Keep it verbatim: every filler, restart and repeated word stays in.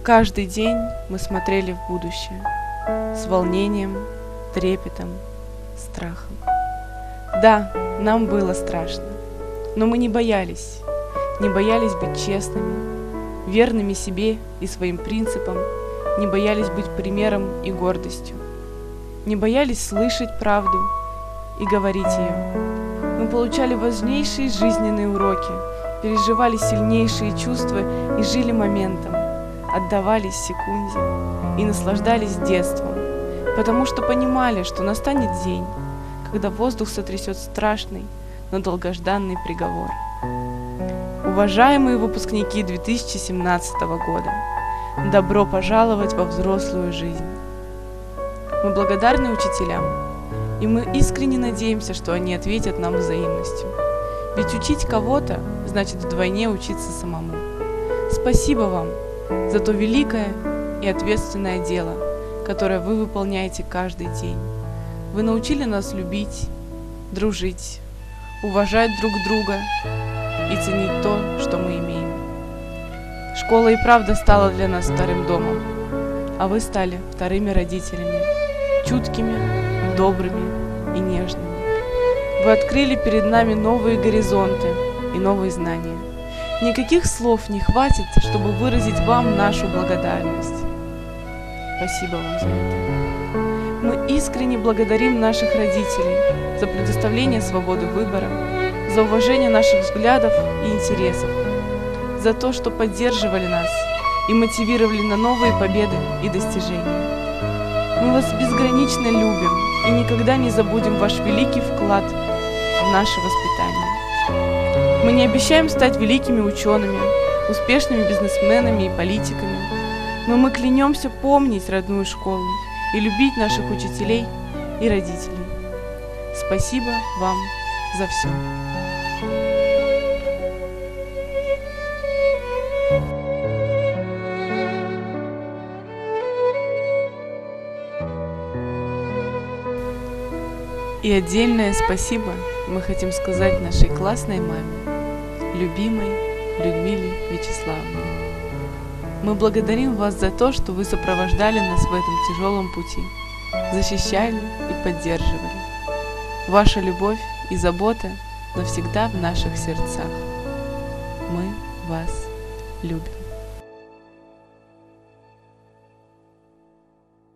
каждый день мы смотрели в будущее с волнением, трепетом, страхом. Да, нам было страшно, но мы не боялись, не боялись быть честными, верными себе и своим принципам, не боялись быть примером и гордостью, не боялись слышать правду и говорить ее. Мы получали важнейшие жизненные уроки, переживали сильнейшие чувства и жили моментом, отдавались секунде и наслаждались детством, потому что понимали, что настанет день, когда воздух сотрясет страшный, но долгожданный приговор. Уважаемые выпускники две тысячи семнадцатого года, добро пожаловать во взрослую жизнь. Мы благодарны учителям, и мы искренне надеемся, что они ответят нам взаимностью. Ведь учить кого-то значит вдвойне учиться самому. Спасибо вам за то великое и ответственное дело, которое вы выполняете каждый день. Вы научили нас любить, дружить, уважать друг друга и ценить то, что мы имеем. Школа и правда стала для нас вторым домом, а вы стали вторыми родителями, чуткими, добрыми и нежными. Вы открыли перед нами новые горизонты и новые знания. Никаких слов не хватит, чтобы выразить вам нашу благодарность. Спасибо вам за это. Мы искренне благодарим наших родителей за предоставление свободы выбора, за уважение наших взглядов и интересов, за то, что поддерживали нас и мотивировали на новые победы и достижения. Мы вас безгранично любим и никогда не забудем ваш великий вклад в наше воспитание. Мы не обещаем стать великими учеными, успешными бизнесменами и политиками, но мы клянемся помнить родную школу и любить наших учителей и родителей. Спасибо вам за все. И отдельное спасибо мы хотим сказать нашей классной маме, любимой Людмиле Вячеславовне. Мы благодарим вас за то, что вы сопровождали нас в этом тяжелом пути, защищали и поддерживали. Ваша любовь и забота навсегда в наших сердцах. Мы вас любим.